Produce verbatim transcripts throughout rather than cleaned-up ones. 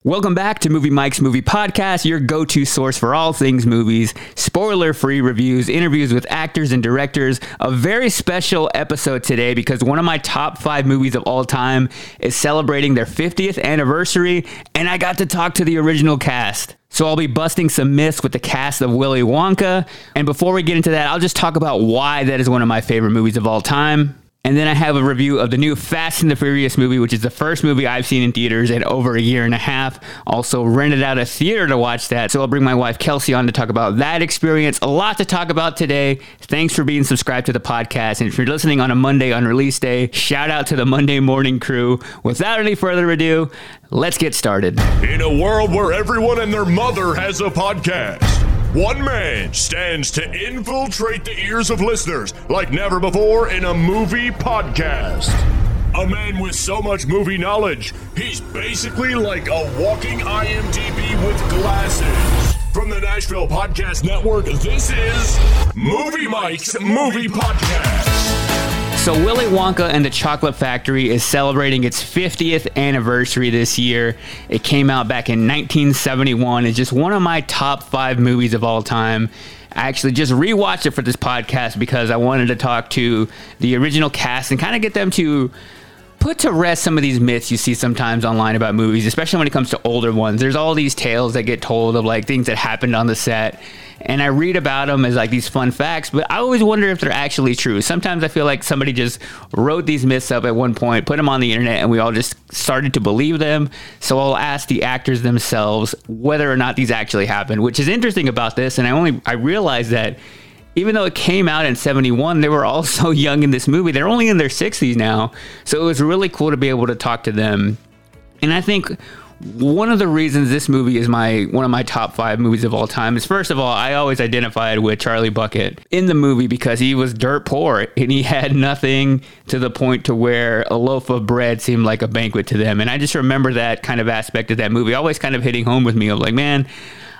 Welcome back to Movie Mike's Movie Podcast, your go-to source for all things movies, spoiler-free reviews, interviews with actors and directors. A very special episode today because one of my top five movies of all time is celebrating their fiftieth anniversary, and I got to talk to the original cast. So I'll be busting some myths with the cast of Willy Wonka, and before we get into that, I'll just talk about why that is one of my favorite movies of all time. And then I have a review of the new Fast and the Furious movie, which is the first movie I've seen in theaters in over a year and a half. Also rented out a theater to watch that. So I'll bring my wife Kelsey on to talk about that experience. A lot to talk about today. Thanks for being subscribed to the podcast. And if you're listening on a Monday on release day, shout out to the Monday morning crew. Without any further ado, let's get started. In a world where everyone and their mother has a podcast, one man stands to infiltrate the ears of listeners like never before in a movie podcast. A man with so much movie knowledge, he's basically like a walking I M D B with glasses. From the Nashville Podcast Network, this is Movie Mike's Movie Podcast. So Willy Wonka and the Chocolate Factory is celebrating its fiftieth anniversary this year. It came out back in nineteen seventy-one. It's just one of my top five movies of all time. I actually just rewatched it for this podcast because I wanted to talk to the original cast and kind of get them to put to rest some of these myths you see sometimes online about movies, especially when it comes to older ones. There's all these tales that get told of like things that happened on the set, and I read about them as like these fun facts, but I always wonder if they're actually true. Sometimes I feel like somebody just wrote these myths up at one point, put them on the internet, and we all just started to believe them. So I'll ask the actors themselves whether or not these actually happened, which is interesting about this. And I only I realized that even though it came out in seventy-one, they were all so young in this movie. They're only in their sixties now. So it was really cool to be able to talk to them. And I think one of the reasons this movie is my one of my top five movies of all time is, first of all, I always identified with Charlie Bucket in the movie because he was dirt poor and he had nothing, to the point to where a loaf of bread seemed like a banquet to them. And I just remember that kind of aspect of that movie always kind of hitting home with me of like, man,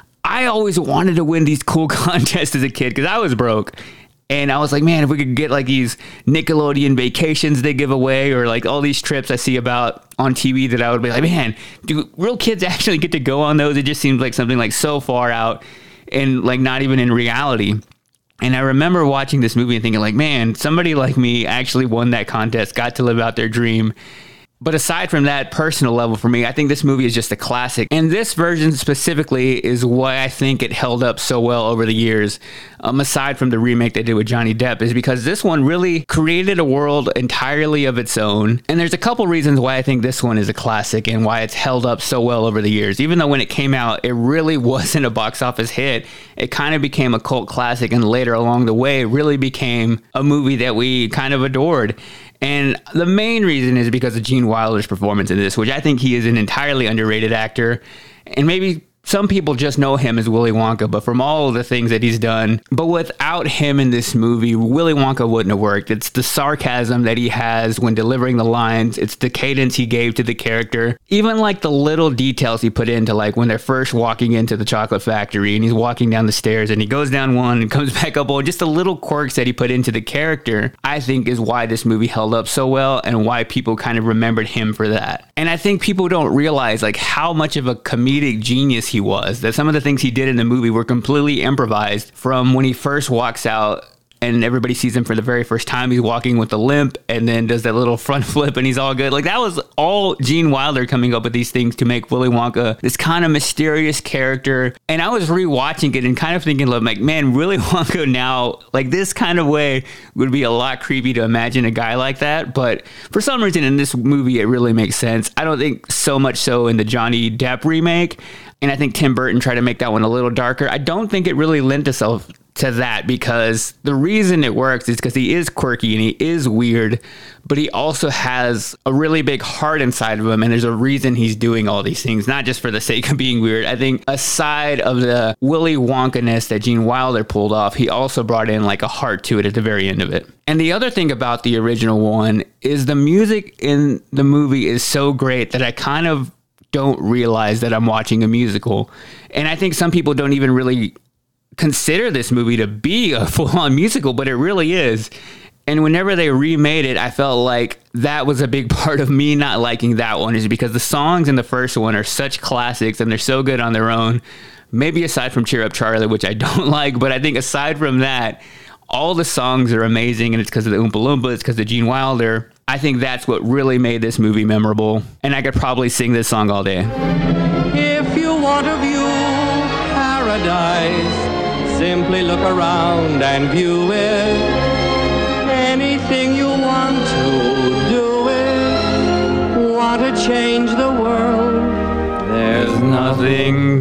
I always wanted to win these cool contests as a kid because I was broke. And I was like, man, if we could get like these Nickelodeon vacations they give away, or like all these trips I see about on T V, that I would be like, man, do real kids actually get to go on those? It just seems like something like so far out and like not even in reality. And I remember watching this movie and thinking like, man, somebody like me actually won that contest, got to live out their dream. But aside from that personal level for me, I think this movie is just a classic. And this version specifically is why I think it held up so well over the years, um, aside from the remake they did with Johnny Depp, is because this one really created a world entirely of its own. And there's a couple reasons why I think this one is a classic and why it's held up so well over the years. Even though when it came out, it really wasn't a box office hit. It kind of became a cult classic, and later along the way, it really became a movie that we kind of adored. And the main reason is because of Gene Wilder's performance in this, which I think he is an entirely underrated actor. And maybe some people just know him as Willy Wonka, but from all of the things that he's done. But without him in this movie, Willy Wonka wouldn't have worked. It's the sarcasm that he has when delivering the lines. It's the cadence he gave to the character. Even like the little details he put into, like when they're first walking into the chocolate factory and he's walking down the stairs and he goes down one and comes back up one. Just the little quirks that he put into the character, I think, is why this movie held up so well and why people kind of remembered him for that. And I think people don't realize like how much of a comedic genius he was, that some of the things he did in the movie were completely improvised. From when he first walks out and everybody sees him for the very first time, he's walking with a limp and then does that little front flip and he's all good. Like that was all Gene Wilder coming up with these things to make Willy Wonka this kind of mysterious character. And I was rewatching it and kind of thinking like, man, Willy Wonka now, like this kind of way would be a lot creepy to imagine a guy like that. But for some reason in this movie, it really makes sense. I don't think so much so in the Johnny Depp remake. And I think Tim Burton tried to make that one a little darker. I don't think it really lent itself to that, because the reason it works is because he is quirky and he is weird, but he also has a really big heart inside of him. And there's a reason he's doing all these things, not just for the sake of being weird. I think aside of the Willy Wonka-ness that Gene Wilder pulled off, he also brought in like a heart to it at the very end of it. And the other thing about the original one is the music in the movie is so great that I kind of don't realize that I'm watching a musical. And I think some people don't even really consider this movie to be a full-on musical, but it really is. And whenever they remade it, I felt like that was a big part of me not liking that one, is because the songs in the first one are such classics and they're so good on their own. Maybe aside from Cheer Up Charlie, which I don't like, but I think aside from that, all the songs are amazing, and it's because of the Oompa Loompa, it's because of Gene Wilder. I think that's what really made this movie memorable, and I could probably sing this song all day. If you want to view paradise, simply look around and view it. Anything you want to do it. Want to change the world? There's nothing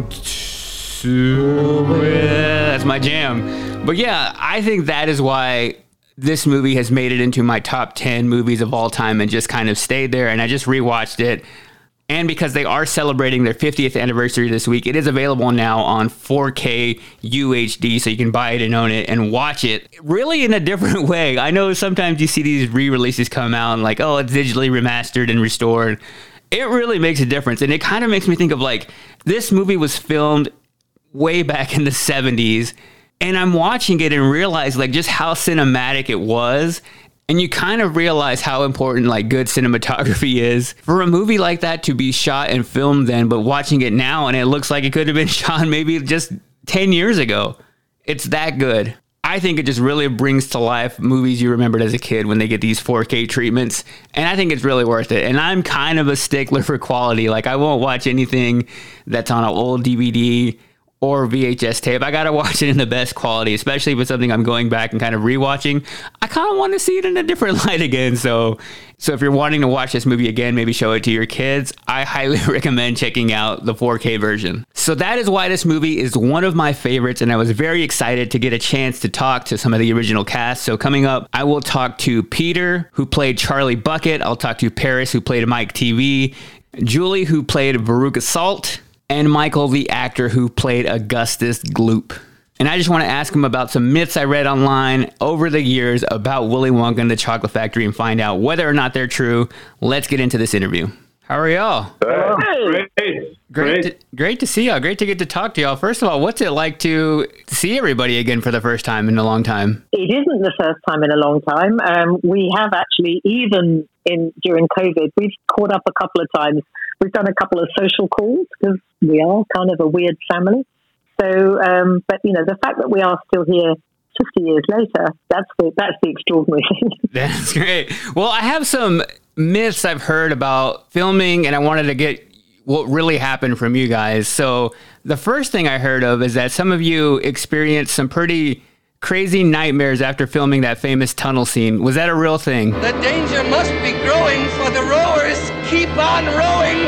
to it. That's my jam. But yeah, I think that is why this movie has made it into my top ten movies of all time and just kind of stayed there. And I just rewatched it. And because they are celebrating their fiftieth anniversary this week, it is available now on four K U H D, so you can buy it and own it and watch it really in a different way. I know sometimes you see these re-releases come out and like, oh, it's digitally remastered and restored. It really makes a difference. And it kind of makes me think of like, this movie was filmed way back in the seventies, and I'm watching it and realize like just how cinematic it was. And you kind of realize how important like good cinematography is for a movie like that to be shot and filmed then, but watching it now and it looks like it could have been shot maybe just ten years ago. It's that good. I think it just really brings to life movies you remembered as a kid when they get these four K treatments. And I think it's really worth it. And I'm kind of a stickler for quality. Like I won't watch anything that's on an old D V D or V H S tape. I gotta watch it in the best quality, especially if it's something I'm going back and kind of rewatching. I kind of want to see it in a different light again. So, so if you're wanting to watch this movie again, maybe show it to your kids, I highly recommend checking out the four K version. So that is why this movie is one of my favorites, and I was very excited to get a chance to talk to some of the original cast. So coming up, I will talk to Peter, who played Charlie Bucket. I'll talk to Paris, who played Mike T V, Julie, who played Veruca Salt, and Michael, the actor who played Augustus Gloop. And I just want to ask him about some myths I read online over the years about Willy Wonka and the Chocolate Factory and find out whether or not they're true. Let's get into this interview. How are y'all? Uh, great. Great, Great. to, great to see y'all. Great to get to talk to y'all. First of all, what's it like to see everybody again for the first time in a long time? It isn't the first time in a long time. Um, we have actually, even in during COVID, we've caught up a couple of times. We've done a couple of social calls because we are kind of a weird family. So, um, but you know, the fact that we are still here fifty years later, that's the that's the extraordinary thing. That's great. Well, I have some myths I've heard about filming, and I wanted to get what really happened from you guys. So the first thing I heard of is that some of you experienced some pretty crazy nightmares after filming that famous tunnel scene. Was that a real thing? The danger must be growing, for the rowers keep on rowing,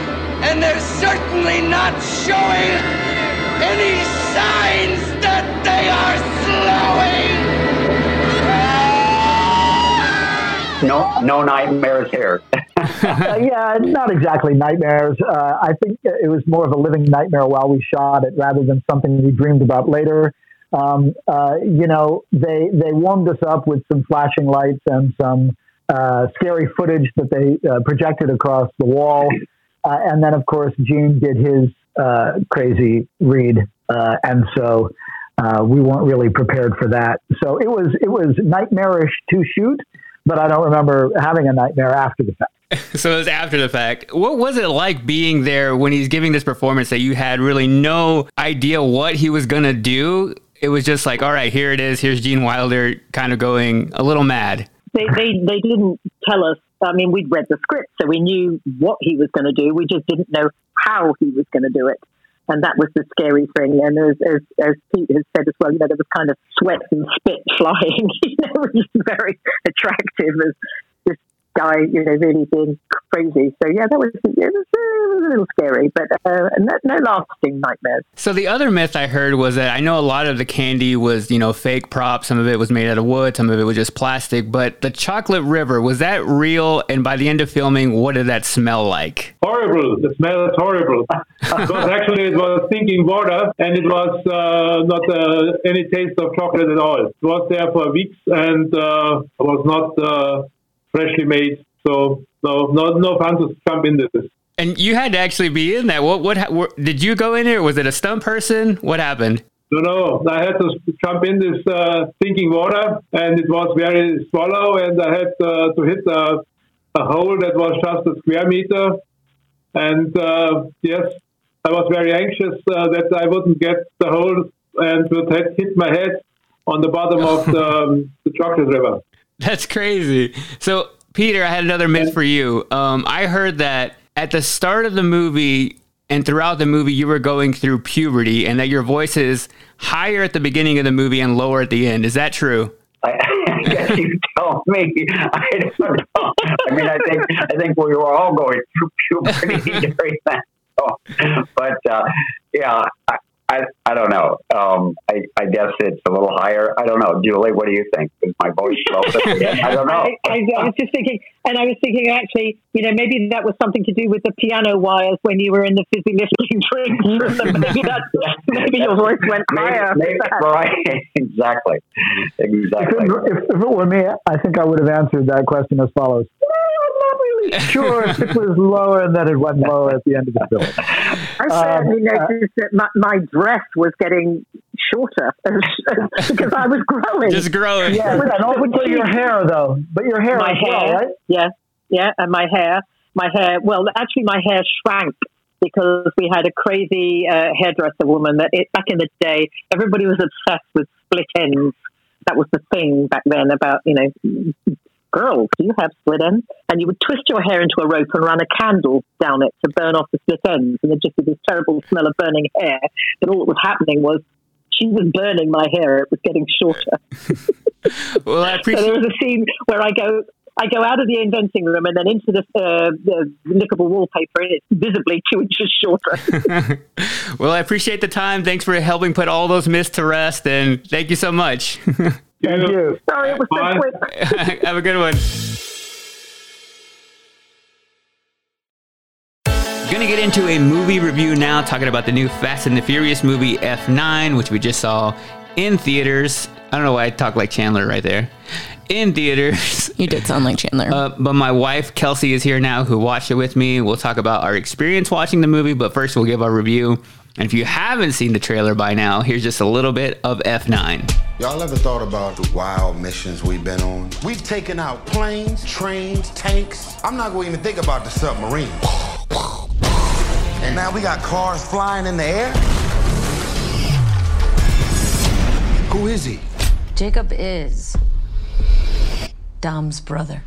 and they're certainly not showing any signs that they are slowing. No, no nightmares here. uh, yeah, not exactly nightmares. Uh, I think it was more of a living nightmare while we shot it rather than something we dreamed about later. Um, uh, you know, they they warmed us up with some flashing lights and some uh, scary footage that they uh, projected across the wall. Uh, and then, of course, Gene did his uh, crazy read. Uh, and so uh, we weren't really prepared for that. So it was it was nightmarish to shoot, but I don't remember having a nightmare after the fact. So it was after the fact. What was it like being there when he's giving this performance that you had really no idea what he was going to do? It was just like, all right, here it is. Here's Gene Wilder kind of going a little mad. They, they, they didn't tell us. I mean, we'd read the script, so we knew what he was going to do. We just didn't know how he was going to do it. And that was the scary thing. And as, as, as Pete has said as well, you know, there was kind of sweat and spit flying, you know, which is very attractive as this guy, you know, really being crazy. So, yeah, that was, it was, it was a little scary, but uh, no, no lasting nightmares. So the other myth I heard was that I know a lot of the candy was, you know, fake props. Some of it was made out of wood. Some of it was just plastic. But the chocolate river, was that real? And by the end of filming, what did that smell like? Horrible. The smell is horrible. Because actually it was thinking water and it was uh, not uh, any taste of chocolate at all. It was there for weeks and uh, was not uh, freshly made. So no, no, no fun to jump into this. And you had to actually be in that. What, what, what did you go in there? Was it a stunt person? What happened? No, no, I had to jump in this uh, sinking water, and it was very shallow, and I had uh, to hit a, a hole that was just a square meter. And uh, yes, I was very anxious uh, that I wouldn't get the hole and would hit, hit my head on the bottom of the, um, the chocolate river. That's crazy. So, Peter, I had another myth for you. Um, I heard that at the start of the movie and throughout the movie, you were going through puberty, and that your voice is higher at the beginning of the movie and lower at the end. Is that true? I, I guess you tell me. I don't know. I mean, I think I think we were all going through puberty during that. So, but uh, yeah, I, I I don't know. Um, I, I guess it's a little higher. I don't know, Julie. What do you think? Is my voice low? I don't know. I, I, I was just thinking, and I was thinking actually, you know, maybe that was something to do with the piano wires when you were in the fizzy lifting drinks. maybe that, maybe your voice went maybe, higher. Maybe, right? Exactly. Exactly. If, if, if it were me, I think I would have answered that question as follows. Sure, if it was lower and then it went lower at the end of the film. I certainly um, noticed uh, that my, my dress was getting shorter because I was growing. Just growing. Yeah, and also your hair, though. But your hair my as hair, well, right? Yeah, yeah, and my hair. My hair, well, actually my hair shrank because we had a crazy uh, hairdresser woman that it, back in the day, everybody was obsessed with split ends. That was the thing back then about, you know, girls, do you have split ends? And you would twist your hair into a rope and run a candle down it to burn off the split ends. And there'd just be this terrible smell of burning hair. But all that was happening was she was burning my hair. It was getting shorter. Well, I appreciate. So there was a scene where I go, I go out of the inventing room and then into the, uh, the lickable wallpaper, and it's visibly two inches shorter. Well, I appreciate the time. Thanks for helping put all those myths to rest, and thank you so much. Thank you. Sorry, it was so quick. Have a good one. Gonna get into a movie review now, talking about the new Fast and the Furious movie F nine, which we just saw in theaters. I don't know why I talk like Chandler right there. In theaters. You did sound like Chandler. Uh, but my wife, Kelsey, is here now, who watched it with me. We'll talk about our experience watching the movie, but first we'll give our review. And if you haven't seen the trailer by now, here's just a little bit of F nine. Y'all ever thought about the wild missions we've been on? We've taken out planes, trains, tanks. I'm not going to even think about the submarine. And now we got cars flying in the air? Who is he? Jacob is Dom's brother.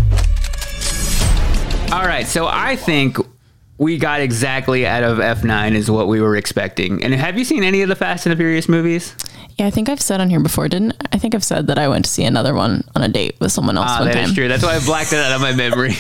All right, so I think we got exactly out of F nine is what we were expecting. And have you seen any of the Fast and the Furious movies? Yeah, I think I've said on here before, didn't I? think I've said that I went to see another one on a date with someone else Ah, one that time. is true. That's why I blacked it out of my memory.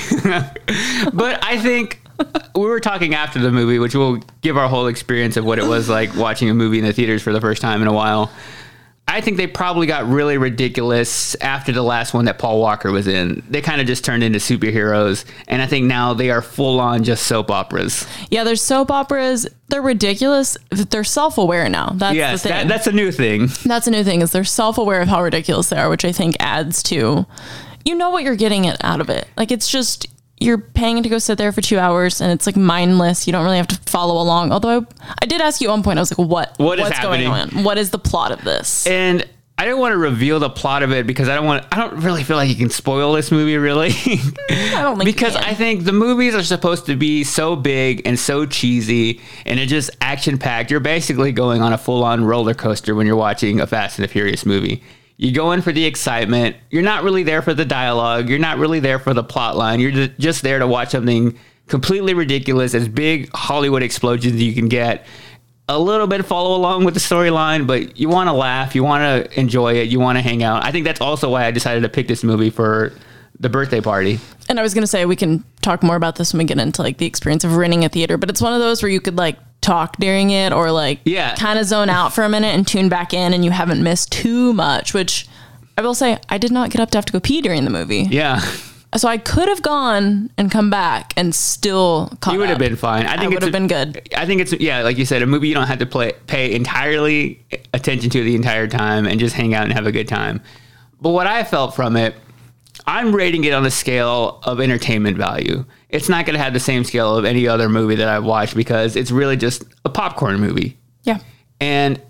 But I think we were talking after the movie, which will give our whole experience of what it was like watching a movie in the theaters for the first time in a while. I think they probably got really ridiculous after the last one that Paul Walker was in. They kind of just turned into superheroes. And I think now they are full on just soap operas. Yeah, there's soap operas. They're ridiculous. They're self-aware now. That's yes, the thing. That, that's a new thing. That's a new thing is they're self-aware of how ridiculous they are, which I think adds to, you know what you're getting it out of it. Like, it's just, you're paying to go sit there for two hours and it's like mindless. You don't really have to follow along. Although I, I did ask you at one point, I was like, what, what is what's happening? going on? What is the plot of this? And I don't want to reveal the plot of it because I don't want, I don't really feel like you can spoil this movie really. I don't think because you can. I think the movies are supposed to be so big and so cheesy and it's just action packed. You're basically going on a full on roller coaster when you're watching a Fast and the Furious movie. You go in for the excitement. You're not really there for the dialogue. You're not really there for the plot line. You're just there to watch something completely ridiculous, as big Hollywood explosions as you can get. A little bit follow along with the storyline, but you want to laugh. You want to enjoy it. You want to hang out. I think that's also why I decided to pick this movie for the birthday party. And I was going to say, we can talk more about this when we get into like the experience of renting a theater, but it's one of those where you could like talk during it or like yeah. kind of zone out for a minute and tune back in and you haven't missed too much, which I will say I did not get up to have to go pee during the movie. Yeah. So I could have gone and come back and still caught You would up. have been fine. I think I would it's have a, been good. I think it's, yeah, like you said, a movie you don't have to play, pay entirely attention to the entire time and just hang out and have a good time. But what I felt from it, I'm rating it on a scale of entertainment value. It's not going to have the same scale of any other movie that I've watched because it's really just a popcorn movie. Yeah. And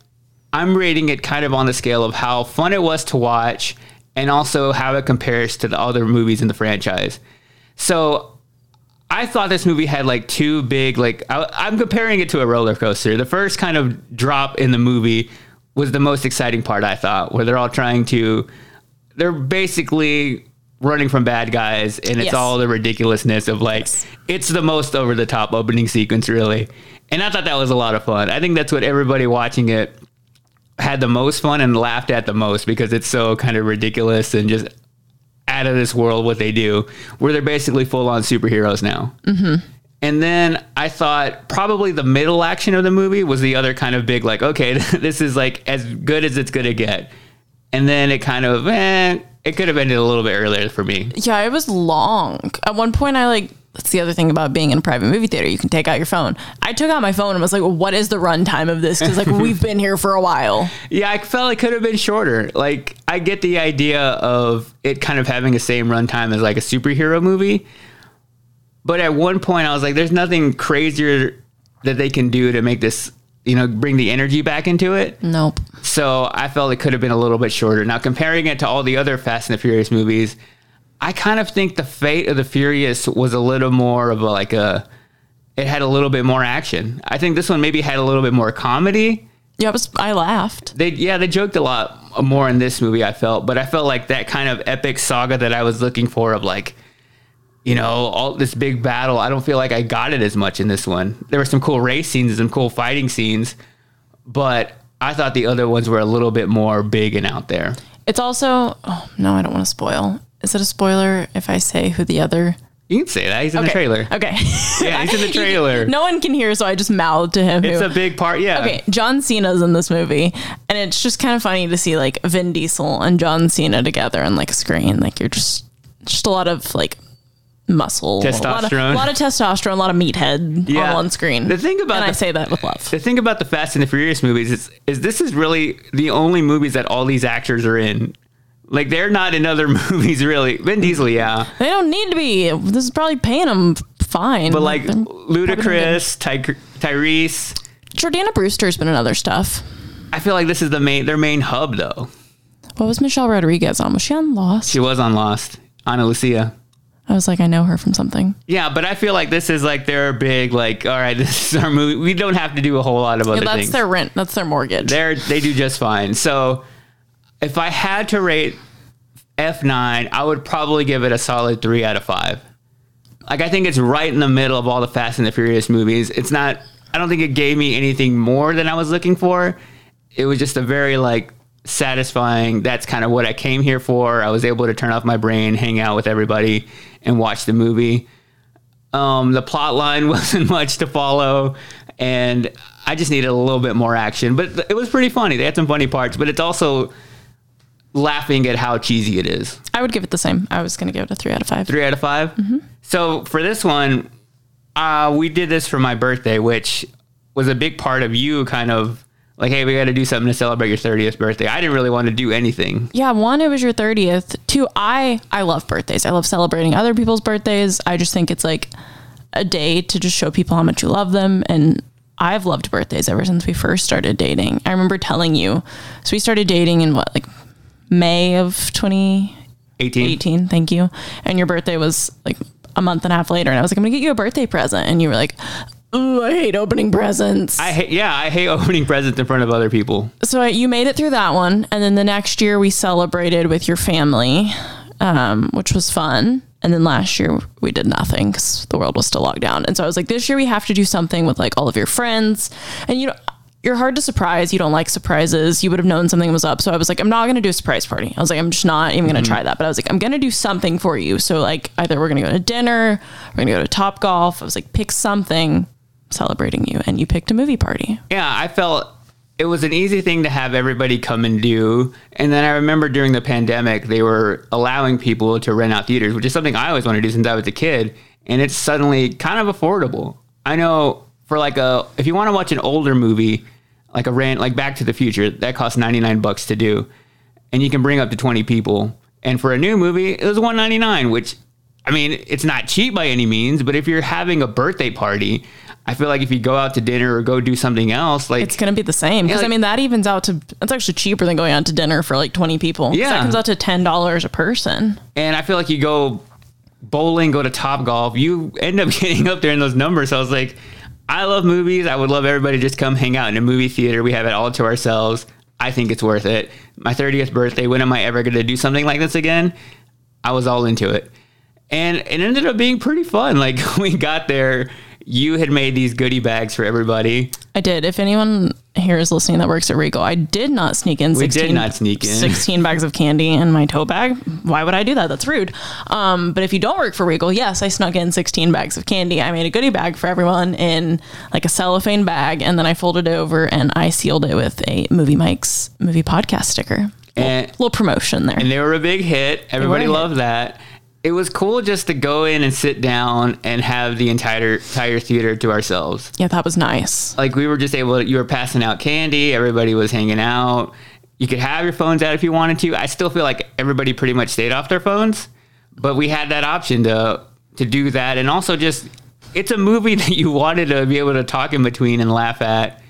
I'm rating it kind of on the scale of how fun it was to watch and also how it compares to the other movies in the franchise. So I thought this movie had like two big, like I, I'm comparing it to a roller coaster. The first kind of drop in the movie was the most exciting part, I thought, where they're all trying to, they're basically running from bad guys, and it's yes. all the ridiculousness of like, yes. it's the most over the top opening sequence, really. And I thought that was a lot of fun. I think that's what everybody watching it had the most fun and laughed at the most, because it's so kind of ridiculous and just out of this world what they do, where they're basically full on superheroes now. Mm-hmm. And then I thought probably the middle action of the movie was the other kind of big, like, okay, this is like as good as it's going to get. And then it kind of, eh, it could have ended a little bit earlier for me. Yeah, it was long. At one point I like, that's the other thing about being in a private movie theater. You can take out your phone. I took out my phone and was like, well, what is the runtime of this? Because like we've been here for a while. Yeah, I felt it could have been shorter. Like I get the idea of it kind of having the same runtime as like a superhero movie. But at one point I was like, there's nothing crazier that they can do to make this, you know, bring the energy back into it. Nope. So I felt it could have been a little bit shorter. Now comparing it to all the other Fast and the Furious movies, I kind of think the Fate of the Furious was a little more of a, like a, it had a little bit more action. I think this one maybe had a little bit more comedy. Yeah, it was, I laughed. They, yeah, they joked a lot more in this movie, I felt, but I felt like that kind of epic saga that I was looking for of like, you know, all this big battle, I don't feel like I got it as much in this one. There were some cool race scenes and some cool fighting scenes, but I thought the other ones were a little bit more big and out there. It's also, oh no, I don't want to spoil. Is it a spoiler if I say who the other? You can say that. He's in okay. the trailer. Okay. Yeah, he's in the trailer. No one can hear, so I just mouthed to him. It's who, a big part, yeah. Okay, John Cena's in this movie, and it's just kind of funny to see like Vin Diesel and John Cena together on like a screen. Like you're just, just a lot of like muscle, testosterone, a lot of, a lot of testosterone, a lot of meathead yeah. on one screen. The thing about and the, I say that with love. The thing about the Fast and the Furious movies is, is this is really the only movies that all these actors are in. Like, they're not in other movies, really. Vin Diesel, yeah. They don't need to be. This is probably paying them fine. But, like, Ludacris, Ty- Tyrese. Jordana Brewster's been in other stuff. I feel like this is the main their main hub, though. What was Michelle Rodriguez on? Was she on Lost? She was on Lost. Ana Lucia. I was like, I know her from something. Yeah, but I feel like this is, like, their big, like, all right, this is our movie. We don't have to do a whole lot of other yeah, that's things. That's their rent. That's their mortgage. They're, they do just fine. So... if I had to rate F nine, I would probably give it a solid three out of five. Like, I think it's right in the middle of all the Fast and the Furious movies. It's not, I don't think it gave me anything more than I was looking for. It was just a very, like, satisfying, that's kind of what I came here for. I was able to turn off my brain, hang out with everybody, and watch the movie. Um, the plot line wasn't much to follow, and I just needed a little bit more action. But it was pretty funny. They had some funny parts, but it's also laughing at how cheesy it is. I would give it the same. I was going to give it a three out of five. Three out of five? Mm-hmm. So for this one, uh, we did this for my birthday, which was a big part of you kind of like, hey, we got to do something to celebrate your thirtieth birthday. I didn't really want to do anything. Yeah, one, it was your thirtieth. Two, I, I love birthdays. I love celebrating other people's birthdays. I just think it's like a day to just show people how much you love them. And I've loved birthdays ever since we first started dating. I remember telling you, so we started dating in what, like May of twenty eighteen, thank you. And your birthday was like a month and a half later. And I was like, I'm gonna get you a birthday present. And you were like, ooh, I hate opening presents. I hate, yeah, I hate opening presents in front of other people. So I, you made it through that one. And then the next year we celebrated with your family, um, which was fun. And then last year we did nothing because the world was still locked down. And so I was like, this year we have to do something with like all of your friends. And you know, you're hard to surprise. You don't like surprises. You would have known something was up. So I was like, I'm not going to do a surprise party. I was like, I'm just not even going to mm-hmm. try that. But I was like, I'm going to do something for you. So like either we're going to go to dinner, we're going to go to Top Golf. I was like, pick something celebrating you. And you picked a movie party. Yeah, I felt it was an easy thing to have everybody come and do. And then I remember during the pandemic, they were allowing people to rent out theaters, which is something I always wanted to do since I was a kid. And it's suddenly kind of affordable. I know for like a, if you want to watch an older movie, like a rant, like Back to the Future, that costs ninety-nine bucks to do. And you can bring up to twenty people. And for a new movie, it was one ninety-nine, which, I mean, it's not cheap by any means, but if you're having a birthday party, I feel like if you go out to dinner or go do something else, like it's going to be the same. Because yeah, like, I mean, that evens out to, it's actually cheaper than going out to dinner for like twenty people. Yeah. That comes out to ten dollars a person. And I feel like you go bowling, go to Topgolf, you end up getting up there in those numbers. So I was like, I love movies. I would love everybody to just come hang out in a movie theater. We have it all to ourselves. I think it's worth it. My thirtieth birthday, when am I ever going to do something like this again? I was all into it. And it ended up being pretty fun. Like, we got there, you had made these goodie bags for everybody. I did. If anyone here is listening that works at Regal, I did not sneak in sixteen, we did not sneak in. sixteen bags of candy in my tote bag. Why would I do that? That's rude. Um, but if you don't work for Regal, yes, I snuck in sixteen bags of candy. I made a goodie bag for everyone in like a cellophane bag, and then I folded it over and I sealed it with a Movie Mike's movie podcast sticker. And little, little promotion there. And they were a big hit. Everybody loved hit. that. It was cool just to go in and sit down and have the entire entire theater to ourselves. Yeah, that was nice. Like, we were just able to, you were passing out candy. Everybody was hanging out. You could have your phones out if you wanted to. I still feel like everybody pretty much stayed off their phones, but we had that option to to do that. And also just, it's a movie that you wanted to be able to talk in between and laugh at.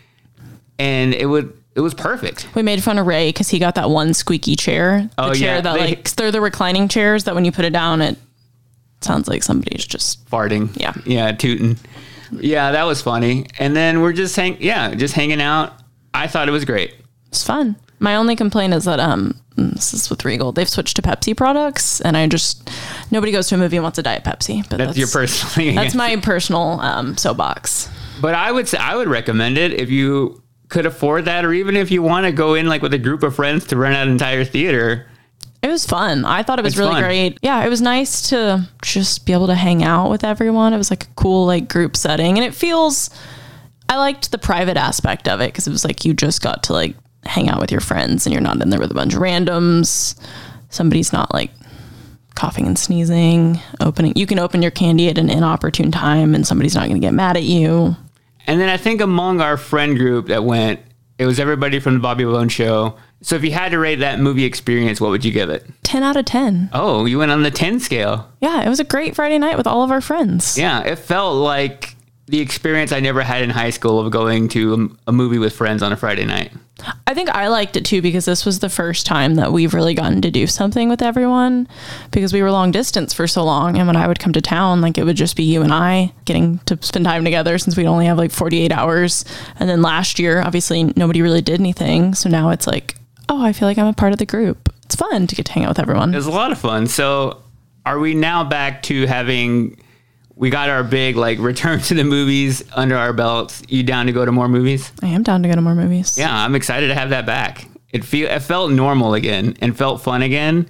And it would, it was perfect. We made fun of Ray because he got that one squeaky chair. The oh, chair yeah. that They, like, they're the reclining chairs that when you put it down, it sounds like somebody's just farting. Yeah. Yeah, tooting. Yeah, that was funny. And then we're just hang yeah, just hanging out. I thought it was great. It's fun. My only complaint is that um this is with Regal. They've switched to Pepsi products, and I just nobody goes to a movie and wants a Diet Pepsi. But that's, that's your personal. That's my personal um soapbox. But I would say I would recommend it if you could afford that, or even if you want to go in like with a group of friends to rent out an entire theater. It was fun. I thought it was it's really fun. great. Yeah, it was nice to just be able to hang out with everyone. It was like a cool like group setting, and it feels. I liked the private aspect of it because it was like you just got to like hang out with your friends, and you're not in there with a bunch of randoms. Somebody's not like coughing and sneezing. Opening, you can open your candy at an inopportune time, and somebody's not going to get mad at you. And then I think among our friend group that went, it was everybody from the Bobby Bone Show. So if you had to rate that movie experience, what would you give it? ten out of ten. Oh, you went on the ten scale. Yeah, it was a great Friday night with all of our friends. Yeah, it felt like the experience I never had in high school of going to a, a movie with friends on a Friday night. I think I liked it too because this was the first time that we've really gotten to do something with everyone because we were long distance for so long. And when I would come to town, like it would just be you and I getting to spend time together since we'd only have like forty-eight hours. And then last year, obviously nobody really did anything. So now it's like, oh, I feel like I'm a part of the group. It's fun to get to hang out with everyone. It was a lot of fun. So are we now back to having, we got our big like return to the movies under our belts. You down to go to more movies? I am down to go to more movies. Yeah, I'm excited to have that back. It feel it felt normal again and felt fun again.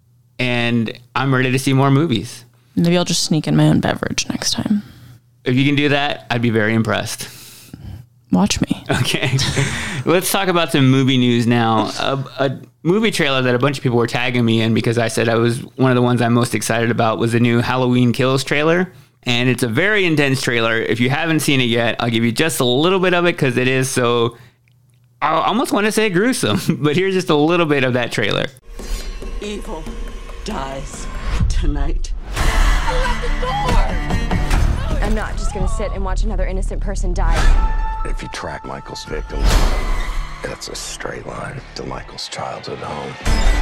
And I'm ready to see more movies. Maybe I'll just sneak in my own beverage next time. If you can do that, I'd be very impressed. Watch me. Okay. Let's talk about some movie news now. A, a movie trailer that a bunch of people were tagging me in because I said I was one of the ones I'm most excited about was the new Halloween Kills trailer. And it's a very intense trailer. If you haven't seen it yet, I'll give you just a little bit of it because it is so, I almost want to say gruesome, but here's just a little bit of that trailer. Evil dies tonight. I'm not just gonna sit and watch another innocent person die. If you track Michael's victims, that's a straight line to Michael's childhood home.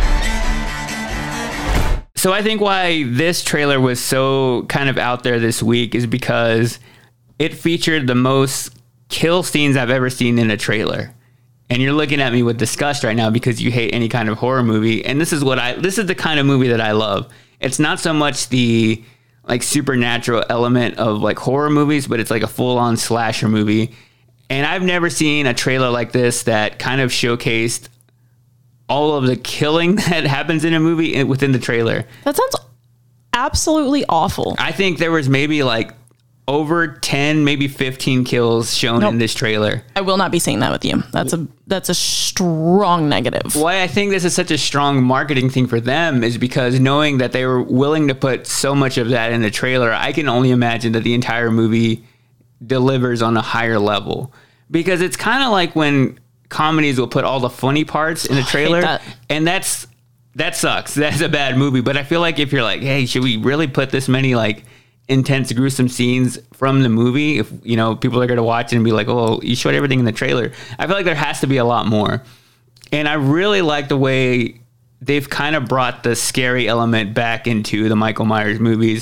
So I think why this trailer was so kind of out there this week is because it featured the most kill scenes I've ever seen in a trailer. And you're looking at me with disgust right now because you hate any kind of horror movie. And this is what I, this is the kind of movie that I love. It's not so much the like supernatural element of like horror movies, but it's like a full on slasher movie. And I've never seen a trailer like this that kind of showcased all of the killing that happens in a movie within the trailer. That sounds absolutely awful. I think there was maybe like over ten, maybe fifteen kills shown nope. in this trailer. I will not be seeing that with you. That's a that's a strong negative. Why I think this is such a strong marketing thing for them is because knowing that they were willing to put so much of that in the trailer, I can only imagine that the entire movie delivers on a higher level. Because it's kind of like when comedies will put all the funny parts in a trailer, that. and that's that sucks. That's a bad movie. But I feel like if you're like, hey, should we really put this many like intense, gruesome scenes from the movie, if you know people are going to watch it and be like, "Oh, you showed everything in the trailer." I feel like there has to be a lot more, and I really like the way they've kind of brought the scary element back into the Michael Myers movies.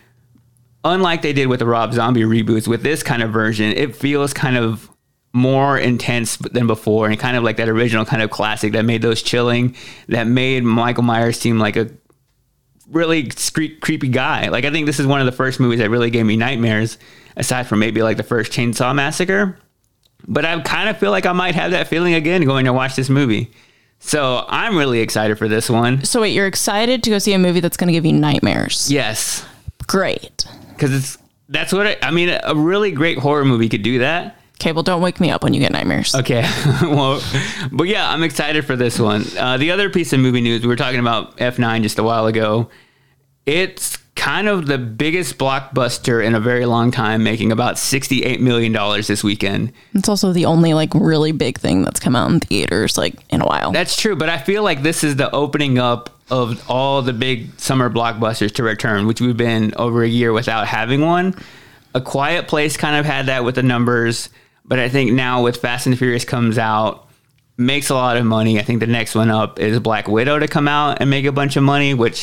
Unlike they did with the Rob Zombie reboots, with this kind of version, it feels kind of more intense than before, and kind of like that original kind of classic that made those chilling, that made Michael Myers seem like a really cre- creepy guy. Like, I think this is one of the first movies that really gave me nightmares, aside from maybe like the first Chainsaw Massacre. But I kind of feel like I might have that feeling again going to watch this movie. So I'm really excited for this one. So wait, you're excited to go see a movie that's going to give you nightmares? Yes. Great. Because it's that's what it, I mean. A really great horror movie could do that. Okay, well, don't wake me up when you get nightmares. Okay, well, but yeah, I'm excited for this one. Uh, the other piece of movie news, we were talking about F nine just a while ago. It's kind of the biggest blockbuster in a very long time, making about sixty-eight million dollars this weekend. It's also the only like really big thing that's come out in theaters like in a while. That's true, but I feel like this is the opening up of all the big summer blockbusters to return, which we've been over a year without having one. A Quiet Place kind of had that with the numbers, but I think now with Fast and Furious comes out, makes a lot of money. I think the next one up is Black Widow to come out and make a bunch of money, which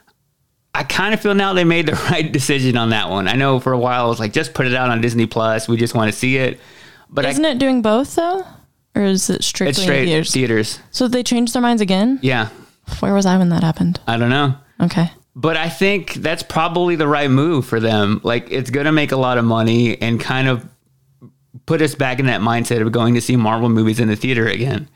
I kind of feel now they made the right decision on that one. I know for a while I was like, just put it out on Disney Plus. We just want to see it. But Isn't I, it doing both though? Or is it strictly it's straight theaters? theaters? So they changed their minds again? Yeah. Where was I when that happened? I don't know. Okay. But I think that's probably the right move for them. Like, it's going to make a lot of money and kind of put us back in that mindset of going to see Marvel movies in the theater again.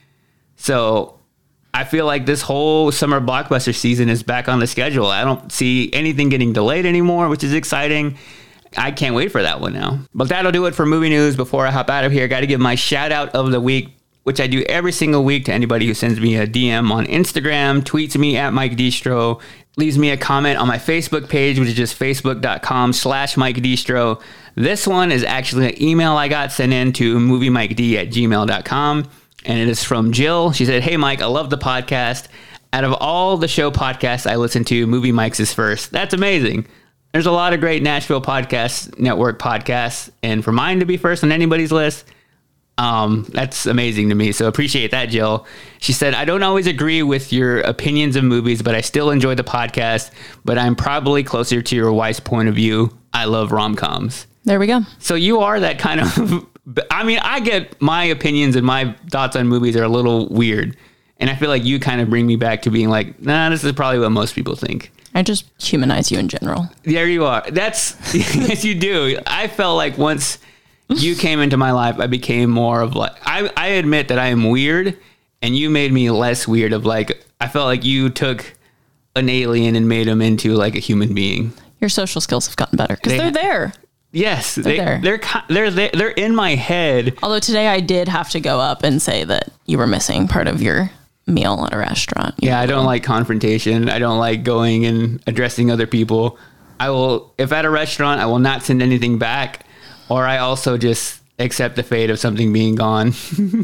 So I feel like this whole summer blockbuster season is back on the schedule. I don't see anything getting delayed anymore, which is exciting. I can't wait for that one now. But that'll do it for movie news. Before I hop out of here, got to give my shout out of the week, which I do every single week to anybody who sends me a D M on Instagram, tweets me at Mike Distro, leaves me a comment on my Facebook page, which is just facebook.com slash Mike Distro. This one is actually an email I got sent in to moviemiked at gmail dot com, and it is from Jill. She said, "Hey, Mike, I love the podcast. Out of all the show podcasts I listen to, Movie Mike's is first." That's amazing. There's a lot of great Nashville Podcast Network podcasts, and for mine to be first on anybody's list, Um, that's amazing to me. So appreciate that, Jill. She said, "I don't always agree with your opinions of movies, but I still enjoy the podcast, but I'm probably closer to your wife's point of view. I love rom-coms." There we go. So you are that kind of, I mean, I get my opinions and my thoughts on movies are a little weird. And I feel like you kind of bring me back to being like, nah, this is probably what most people think. I just humanize you in general. There you are. That's, yes, you do. I felt like once you came into my life, I became more of like, I, I admit that I am weird, and you made me less weird of like, I felt like you took an alien and made him into like a human being. Your social skills have gotten better because They they, are ha- there. Yes, They're they, there. they're ki- they're they're they're in my head. Although today I did have to go up and say that you were missing part of your meal at a restaurant. Yeah, I don't like confrontation. I don't like going and addressing other people. I will, if at a restaurant, I will not send anything back, or I also just accept the fate of something being gone.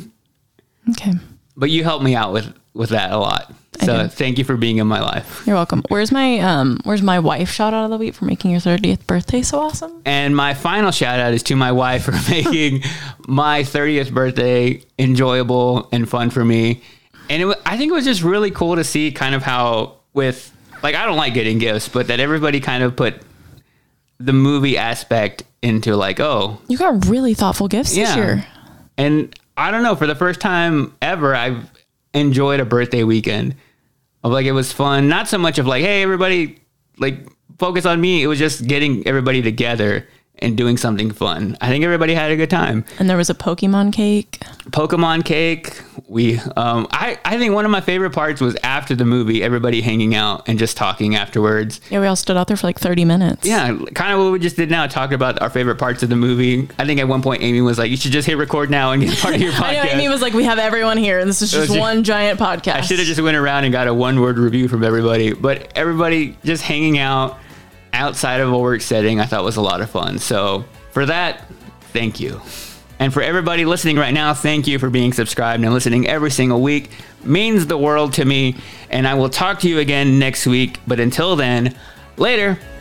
Okay. But you helped me out with, with that a lot. So thank you for being in my life. You're welcome. Where's my um where's my wife shout out of the week for making your thirtieth birthday so awesome? And my final shout out is to my wife for making my thirtieth birthday enjoyable and fun for me. And it, wa- I think it was just really cool to see kind of how with, like, I don't like getting gifts, but that everybody kind of put the movie aspect into like, oh. You got really thoughtful gifts Yeah. this year. And I don't know, for the first time ever, I've enjoyed a birthday weekend. Of like, it was fun. Not so much of like, hey, everybody, like, focus on me. It was just getting everybody together and doing something fun. I think everybody had a good time. And there was a Pokemon cake. Pokemon cake. We, um, I, I think one of my favorite parts was after the movie, everybody hanging out and just talking afterwards. Yeah, we all stood out there for like thirty minutes. Yeah, kind of what we just did now, talking about our favorite parts of the movie. I think at one point Amy was like, you should just hit record now and get part of your podcast. I know, Amy was like, we have everyone here, and this is It was just just- one giant podcast. I should have just went around and got a one word review from everybody, but everybody just hanging out outside of a work setting, I thought was a lot of fun. So for that, thank you. And for everybody listening right now, thank you for being subscribed and listening every single week. Means the world to me. And I will talk to you again next week. But until then, later.